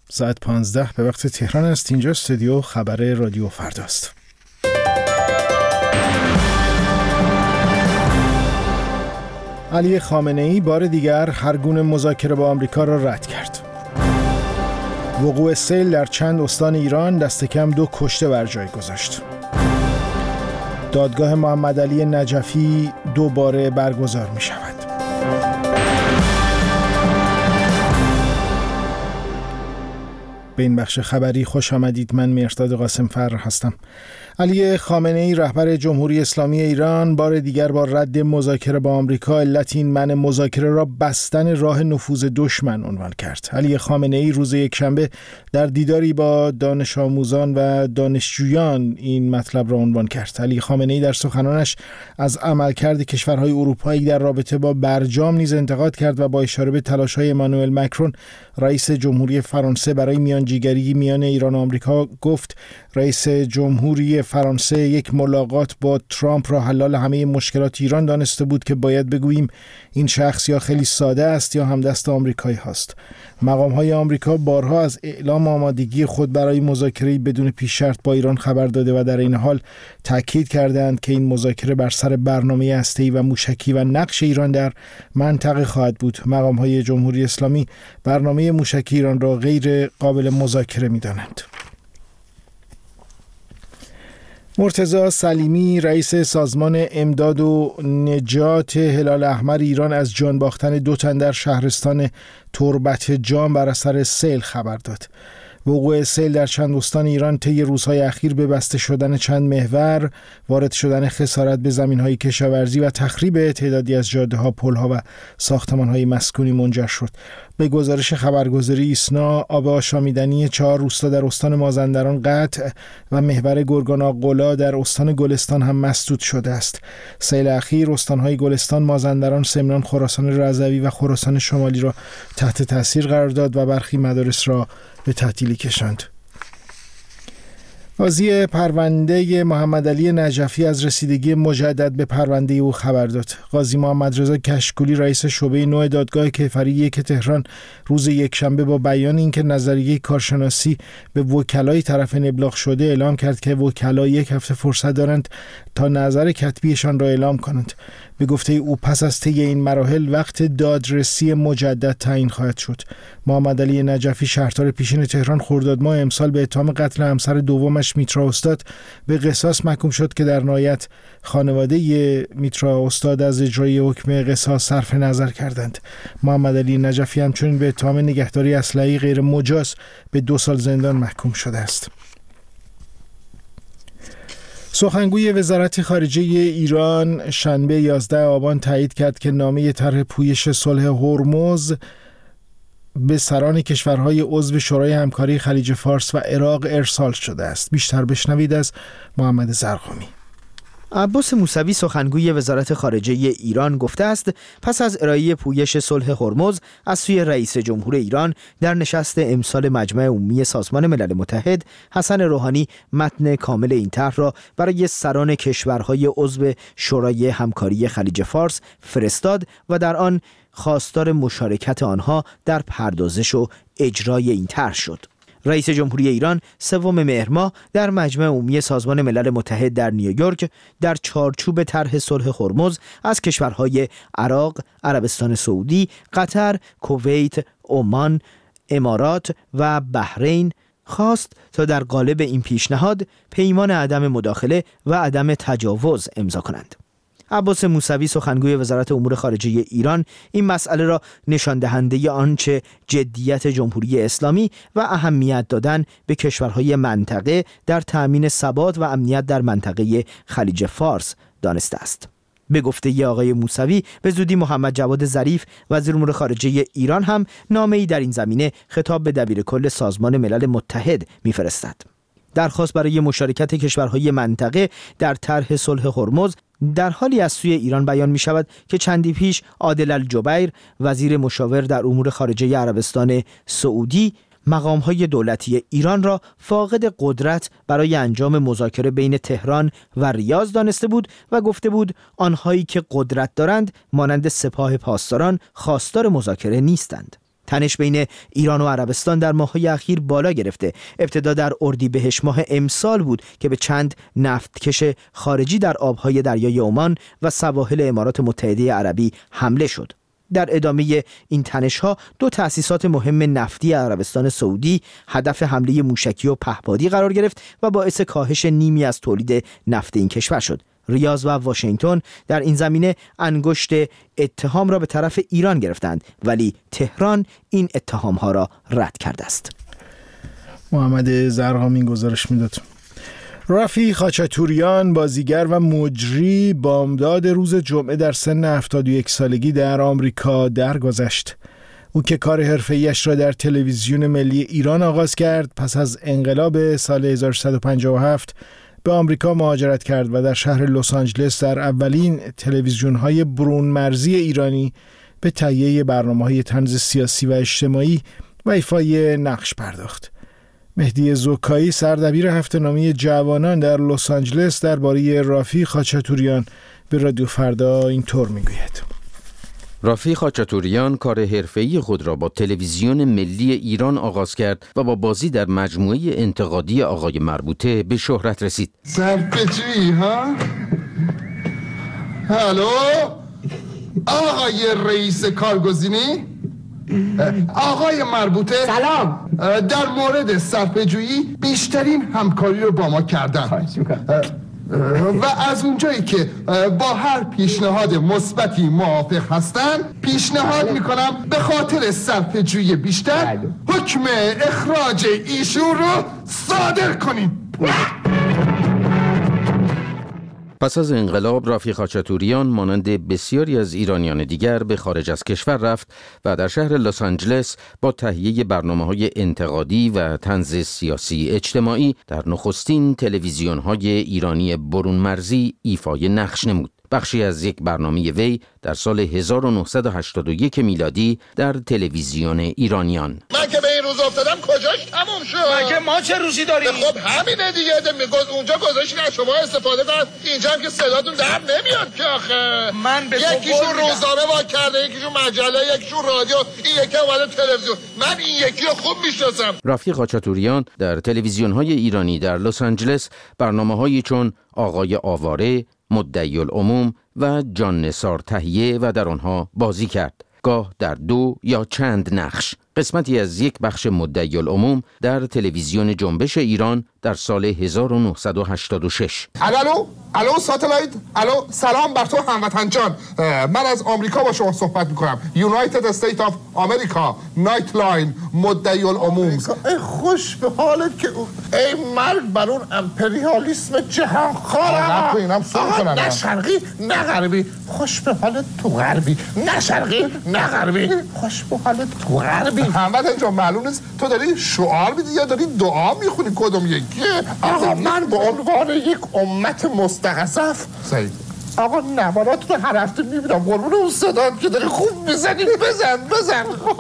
ساعت 15 به وقت تهران است. اینجا استودیو خبر رادیو فرداست. علی خامنه‌ای بار دیگر هر گونه مذاکره با آمریکا را رد کرد. وقوع سیل در چند استان ایران دست کم 2 کشته بر جای گذاشت. دادگاه محمدعلی نجفی دوباره برگزار می شود. به این بخش خبری خوش آمدید. من مهرداد قاسم‌فر هستم. علی خامنه‌ای رهبر جمهوری اسلامی ایران بار دیگر با رد مذاکره با آمریکا علت این منع مذاکره را بستن راه نفوذ دشمن عنوان کرد. علی خامنه‌ای روز یکشنبه در دیداری با دانش آموزان و دانشجویان این مطلب را عنوان کرد. علی خامنه‌ای در سخنانش از عملکرد کشورهای اروپایی در رابطه با برجام نیز انتقاد کرد و با اشاره به تلاش‌های امانوئل مکرون رئیس جمهوری فرانسه برای میانجیگری میان ایران و آمریکا گفت رئیس جمهوری فرانسه یک ملاقات با ترامپ را حلال همه مشکلات ایران دانسته بود که باید بگوییم این شخص یا خیلی ساده است یا همدست آمریکایی هاست. مقام‌های آمریکا بارها از اعلام آمادگی خود برای مذاکره بدون پیش شرط با ایران خبر داده و در این حال تاکید کردند که این مذاکره بر سر برنامه هسته‌ای و موشکی و نقش ایران در منطقه خواهد بود. مقام‌های جمهوری اسلامی برنامه موشکی ایران را غیر قابل مذاکره می‌دانند. مرتضی سلیمی رئیس سازمان امداد و نجات هلال احمر ایران از جان باختن 2 تن در شهرستان تربت جام بر اثر سیل خبر داد. وقوع سیل در چند استان ایران طی روزهای اخیر به بسته شدن چند محور، وارد شدن خسارت به زمین‌های کشاورزی و تخریب تعدادی از جاده‌ها، پل‌ها و ساختمان‌های مسکونی منجر شد. به گزارش خبرگزاری ایسنا، آب آشامیدنی 4 روستا در استان مازندران قطع و محور گرگان‌آقلا در استان گلستان هم مسدود شده است. سیل اخیر استان‌های گلستان، مازندران، سمنان، خراسان رضوی و خراسان شمالی را تحت تاثیر قرار داد و برخی مدارس را به تعطیلی کشاند. قاضی پرونده محمدعلی نجفی از رسیدگی مجدد به پرونده او خبر داد. قاضی محمدرضا کشکولی رئیس شعبه 9 دادگاه کیفری 1 تهران روز یکشنبه با بیان اینکه نظریه کارشناسی به وکلای طرفین ابلاغ شده اعلام کرد که وکلا 1 هفته فرصت دارند تا نظر کتبیشان را اعلام کنند. به گفته او پس از طی این مراحل وقت دادرسی مجدد تعیین خواهد شد. محمدعلی نجفی شهردار پیشین تهران خرداد ماه امسال به اتهام قتل همسر دومش میترا استاد به قصاص محکوم شد که در نهایت خانواده میترا استاد از اجرای حکم قصاص صرف نظر کردند. محمدعلی نجفی همچنین به اتهام نگهداری اسلحه غیر مجاز به 2 سال زندان محکوم شده است. سخنگوی وزارت خارجه ایران شنبه 11 آبان تایید کرد که نامه طرح پویش صلح هرمز به سران کشورهای عضو شورای همکاری خلیج فارس و عراق ارسال شده است. بیشتر بشنوید از محمد زرقامی. عباس موسوی سخنگوی وزارت خارجه ایران گفته است پس از ارائه پویش صلح هرمز از سوی رئیس جمهور ایران در نشست امسال مجمع عمومی سازمان ملل متحد، حسن روحانی متن کامل این طرح را برای سران کشورهای عضو شورای همکاری خلیج فارس فرستاد و در آن خواستار مشارکت آنها در پردازش و اجرای این طرح شد. رئیس جمهوری ایران 3 مهر ماه در مجمع عمومی سازمان ملل متحد در نیویورک در چارچوب طرح صلح هرمز از کشورهای عراق، عربستان سعودی، قطر، کویت، عمان، امارات و بحرین خواست تا در قالب این پیشنهاد پیمان عدم مداخله و عدم تجاوز امضا کنند. عباس موسوی سخنگوی وزارت امور خارجه ایران این مسئله را نشان دهنده آنچه جدیت جمهوری اسلامی و اهمیت دادن به کشورهای منطقه در تأمین ثبات و امنیت در منطقه خلیج فارس دانسته است. به گفته آقای موسوی به زودی محمد جواد ظریف وزیر امور خارجه ایران هم نامه‌ای در این زمینه خطاب به دبیرکل سازمان ملل متحد می‌فرستد. درخواست برای مشارکت کشورهای منطقه در طرح صلح هرمز در حالی از سوی ایران بیان می شود که چندی پیش عادل الجبیر وزیر مشاور در امور خارجه عربستان سعودی مقام‌های دولتی ایران را فاقد قدرت برای انجام مذاکره بین تهران و ریاض دانسته بود و گفته بود آنهایی که قدرت دارند مانند سپاه پاسداران خواستار مذاکره نیستند. تنش بین ایران و عربستان در ماه‌های اخیر بالا گرفته. ابتدا در اردیبهشت ماه امسال بود که به چند نفتکش خارجی در آبهای دریای عمان و سواحل امارات متحده عربی حمله شد. در ادامه این تنش‌ها 2 تأسیسات مهم نفتی عربستان سعودی هدف حمله موشکی و پهپادی قرار گرفت و باعث کاهش نیمی از تولید نفت این کشور شد. ریاض و واشنگتن در این زمینه انگشت اتهام را به طرف ایران گرفتند، ولی تهران این اتهام‌ها را رد کرده است. محمد زرقامی گزارش میداد. رافی خاچاتوریان، بازیگر و مجری، بامداد روز جمعه در سن 71 سالگی در آمریکا درگذشت. او که کار حرفه‌ایش را در تلویزیون ملی ایران آغاز کرد، پس از انقلاب سال 1357 به آمریکا مهاجرت کرد و در شهر لس آنجلس در اولین تلویزیون‌های برون مرزی ایرانی به تهیه برنامه‌های طنز سیاسی و اجتماعی و ایفای نقش پرداخت. مهدی زوکایی، سردبیر هفته‌نامه جوانان در لس آنجلس، درباره رافی خاچاتوریان به رادیو فردا اینطور میگوید: رافی خاچاتوریان کار حرفه‌ای خود را با تلویزیون ملی ایران آغاز کرد و با بازی در مجموعه انتقادی آقای مربوطه به شهرت رسید. صرفه‌جویی ها؟ هلو؟ آقای رئیس کارگزینی؟ آقای مربوطه سلام. در مورد صرفه‌جویی بیشترین همکاری رو با ما کردن و از اونجایی که با هر پیشنهاد مثبتی موافق هستن، پیشنهاد میکنم به خاطر صرفه‌جویی بیشتر حکم اخراج ایشون رو صادر کنیم. پس از انقلاب رافی خاچاتوریان مانند بسیاری از ایرانیان دیگر به خارج از کشور رفت و در شهر لس آنجلس با تهیه برنامه‌های انتقادی و طنز سیاسی اجتماعی در نخستین تلویزیون‌های ایرانی برون مرزی ایفای نقش نمود. بخشی از یک برنامه وی در سال 1981 میلادی در تلویزیون ایرانیان. من که به این روز افتادم کجاش تموم شد؟ مگه ما چه روزی داریم؟ خب همینه دیگه، اونجا گذاشتین از شما استفاده کنن، اینجا هم که صداتون در نمیاد که آخه. من به یکیشون روزنامه وا کرده، یکیشون مجله، یکیشون رادیو، این یکی اومده تلویزیون. من این یکی رو خوب میشناسم. رافی خاچاتوریان در تلویزیون‌های ایرانی در لس آنجلس برنامه‌هایی چون آقای آواره، مدعی العموم و جان نثار تهیه و در آنها بازی کرد، گاه در 2 یا چند نقش. قسمتی از یک بخش مدعی العموم در تلویزیون جنبش ایران در سال 1986. الو ساتلایت، الو سلام بر تو هموطن جان. من از آمریکا با شما صحبت میکنم. یونایتد استیت آف آمریکا، نایت لاین، مدعی العموم. خوش به حالت که ای مرگ بر اون امپریالیسم جهان خواه. نه شرقی نه غربی، خوش به حالت تو غربی. نه شرقی نه غربی، خوش به حالت تو غربی. هموطن جان معلوم نیست تو داری شعار میدی یا داری دعا میخونی، کدوم یکیه؟ آقا من به عنوان یک امت مستضعف آقا نوارات رو هر هفته میبینم، قربون اون صدات که داری خوب میزنی، بزن.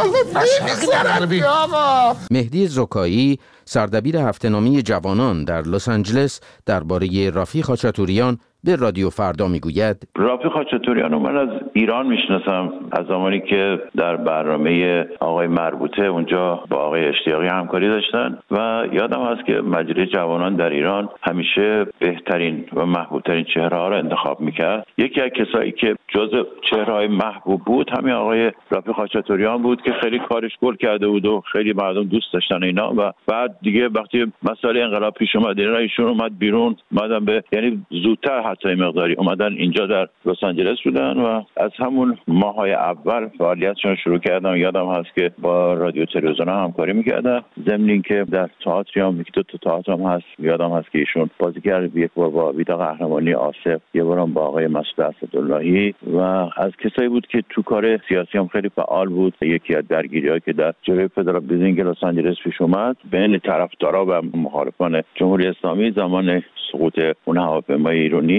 مهدی زوکایی، سردبیر هفته‌نامه جوانان در لس آنجلس، درباره رافی خاچاتوریان به رادیو فردا میگوید: رافی خاچاتوریان رو من از ایران میشناسم، از زمانی که در برنامه آقای مربوطه اونجا با آقای اشتیاقی همکاری داشتن و یادم هست که مجله جوانان در ایران همیشه بهترین و محبوبترین چهره‌ها رو انتخاب میکرد. یکی از کسایی که جزء چهره‌های محبوب بود همین آقای رافی خاچاتوریان بود که خیلی کارش گل کرده بود و خیلی مردم دوست داشتن اینا. و بعد دیگه وقتی مسئله انقلاب پیش اومد ایشون اومد بیرون، اومدن به یعنی زودتر حتی مقداری اومدن اینجا در لس آنجلس بودن و از همون ماهای اول فعالیتشون شروع کردن. یادم هست که با رادیو تلویزیون همکاری میکردن، ضمن اینکه در تئاتر هم یکی دو تا تئاتر هم هست. یادم هست که ایشون بازیگر یک بار با ویدا قهرمانی آصف، یه بارم با آقای مسعود اسداللهی و از کسایی بود که تو کار سیاسی هم خیلی فعال بود. یکی از درگیری‌هایی که در جبهه فدرالیسم لس آنجلس پیش اومد بین طرفدارا و مخالفان جمهوری اسلامی زمان سقوط اون هواپیمای ایرانی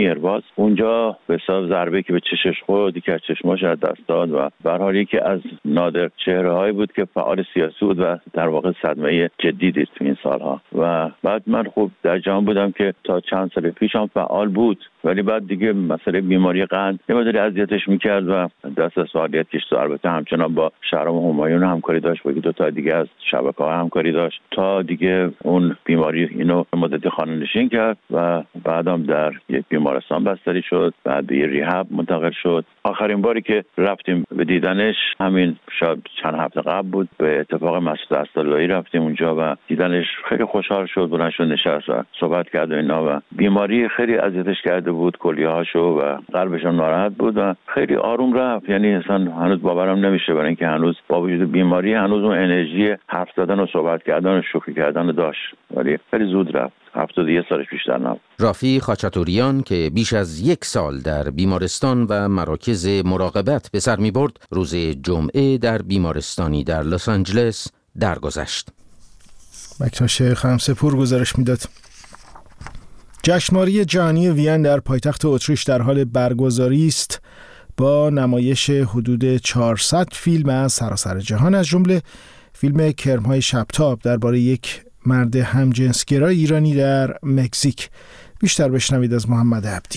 ایرباز. اونجا به حساب ضربه که به چشش خورد، که از چشماش از دست داد و به هر حال یکی از نادر چهره‌هایی بود که فعال سیاسی بود و در واقع صدمه جدی دید تو این سالها. و بعد من خب در جام بودم که تا چند سال پیش هم فعال بود، ولی بعد دیگه مسئله بیماری قند یه مقداری اذیتش میکرد و دست از فعالیت کشید. البته همچنان با شهرام همایون همکاری داشت، با دو تا دیگه از شبکه‌ها همکاری داشت تا دیگه اون بیماری اینو مدتی خانه‌نشین کرد و بعدم در یک بیمارستان بستری شد، بعد به ریهاب منتقل شد. آخرین باری که رفتیم به دیدنش همین شاید چند هفته قبل بود، به اتفاق مسجد اسداللهی رفتیم اونجا و دیدنش. خیلی خوشحال شد، بلند شد نشست و صحبت کرد و اینا و بیماری خیلی اذیتش کرده بود، کلیه‌هاشو و قلبش هم ناراحت بود و خیلی آروم رفت. یعنی اصلا هنوز باورم نمیشه، برای اینکه هنوز با وجود بیماری هنوز اون انرژی حرف زدن و صحبت کردن و شوخی کردن داشت، ولی خیلی زود رفت. 71 سالش بیشتر نبود. رافی خاچاتوریان که بیش از 1 سال در بیمارستان و مراکز مراقبت به سر می‌برد، روز جمعه در بیمارستانی در لس آنجلس درگذشت. مکتاش خمسپور گزارش میداد. جشنواره جهانی وین در پایتخت اتریش در حال برگزاری است با نمایش حدود 400 فیلم از سراسر جهان، از جمله فیلم کرم‌های شبتاب درباره یک مرد همجنسگرای ایرانی در مکزیک. بیشتر بشنوید از محمد عبدی.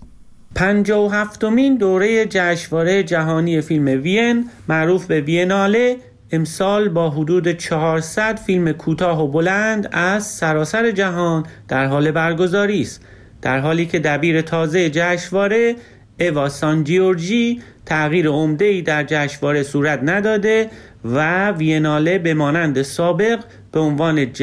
57مین دوره جشنواره جهانی فیلم وین معروف به ویناله امسال با حدود 400 فیلم کوتاه و بلند از سراسر جهان در حال برگزاری است، در حالی که دبیر تازه جشنواره اوا سان جیورجی تغییر عمده‌ای در جشنواره صورت نداده و ویناله به مانند سابق به عنوان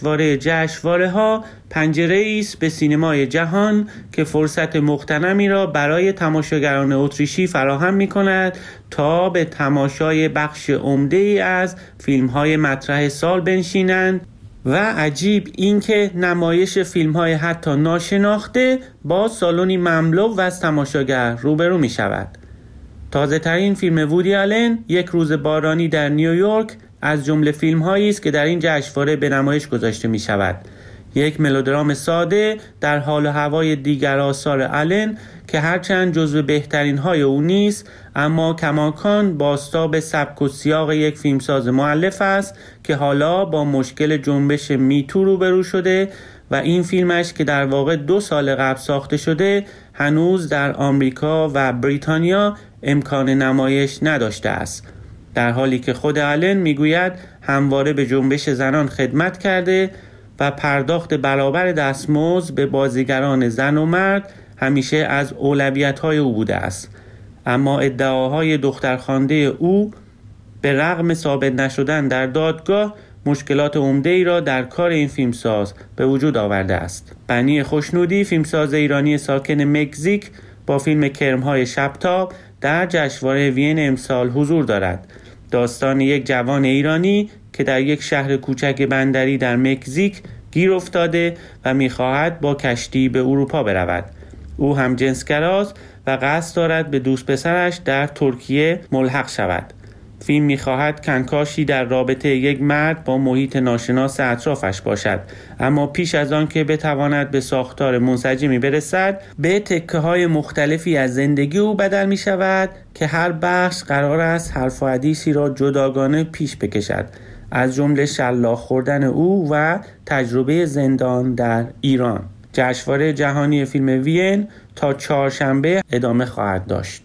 جشنواره‌ها پنجره‌ای است به سینمای جهان که فرصت مغتنمی را برای تماشاگران اتریشی فراهم می‌کند تا به تماشای بخش عمده‌ای از فیلم‌های مطرح سال بنشینند و عجیب اینکه نمایش فیلم‌های حتی ناشناخته با سالنی مملو و از تماشاگر روبرو می‌شود. تازه‌ترین فیلم وودی آلن، یک روز بارانی در نیویورک، از جمله فیلم‌هایی است که در این جشنواره به نمایش گذاشته می‌شود. یک ملودرام ساده در حال و هوای دیگر آثار آلن که هرچند جزو بهترین‌های او نیست، اما کماکان بازتاب سبک و سیاق یک فیلمساز مؤلف است که حالا با مشکل جنبش میتو روبرو شده و این فیلمش که در واقع 2 سال قبل ساخته شده هنوز در آمریکا و بریتانیا امکان نمایش نداشته است، در حالی که خود آلن میگوید همواره به جنبش زنان خدمت کرده و پرداخت برابر دستمزد به بازیگران زن و مرد همیشه از اولویت‌های او بوده است. اما ادعاهای دخترخوانده او به رغم ثابت نشدن در دادگاه مشکلات عمده‌ای را در کار این فیلمساز به وجود آورده است. بنی خوشنودی، فیلمساز ایرانی ساکن مکزیک، با فیلم کرم‌های شبتاب در جشنواره وین امسال حضور دارد. داستان یک جوان ایرانی که در یک شهر کوچک بندری در مکزیک گیر افتاده و می‌خواهد با کشتی به اروپا برود. او هم جنسگراست و قصد دارد به دوست پسرش در ترکیه ملحق شود. فیلم می‌خواهد کنکاشی در رابطه یک مرد با محیط ناشناس اطرافش باشد، اما پیش از آن که بتواند به ساختار منسجمی برسد، به تکه‌های مختلفی از زندگی او بدل می‌شود که هر بخش قرار است حرف و حدیثی را جداگانه پیش بکشد، از جمله شلاق خوردن او و تجربه زندان در ایران. جشنواره جهانی فیلم وین تا چهارشنبه ادامه خواهد داشت.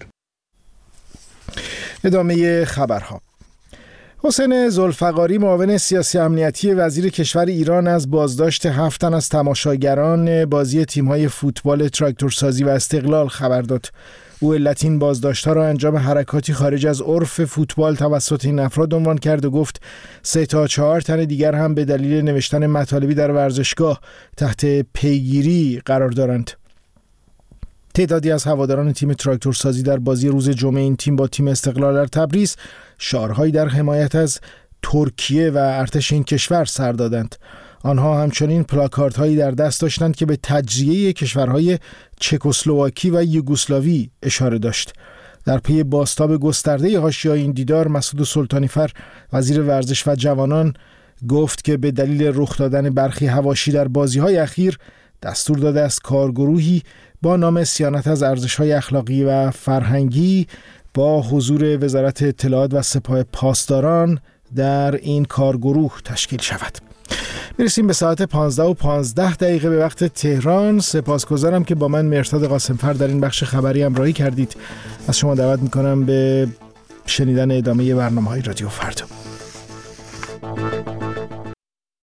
ادامه خبرها. حسین ذوالفقاری، معاون سیاسی امنیتی وزیر کشور ایران، از بازداشت 7 تن از تماشاگران بازی تیم‌های فوتبال تراکتورسازی و استقلال خبر داد. او علت این بازداشت‌ها را انجام حرکاتی خارج از عرف فوتبال توسط این افراد عنوان کرد و گفت 3 تا 4 تن دیگر هم به دلیل نوشتن مطالبی در ورزشگاه تحت پیگیری قرار دارند. تعدادی از هواداران تیم تراکتورسازی در بازی روز جمعه این تیم با تیم استقلال در تبریز شعارهایی در حمایت از ترکیه و ارتش این کشور سر دادند. آنها همچنین پلاکاردهایی در دست داشتند که به تجزیه کشورهای چکسلواکی و یوگسلاوی اشاره داشت. در پی بازتاب گسترده حاشیه‌های این دیدار، مسعود سلطانیفر، وزیر ورزش و جوانان، گفت که به دلیل رخ دادن برخی حواشی در بازی‌های اخیر دستور داده است کارگروهی با نام صیانت از ارزش‌های اخلاقی و فرهنگی با حضور وزارت اطلاعات و سپاه پاسداران در این کارگروه تشکیل شود. میرسیم به ساعت 15:15 به وقت تهران. سپاسگزارم که با من مهرداد قاسمفر در این بخش خبری همراهی کردید. از شما دعوت میکنم به شنیدن ادامه برنامه‌های رادیو فردا.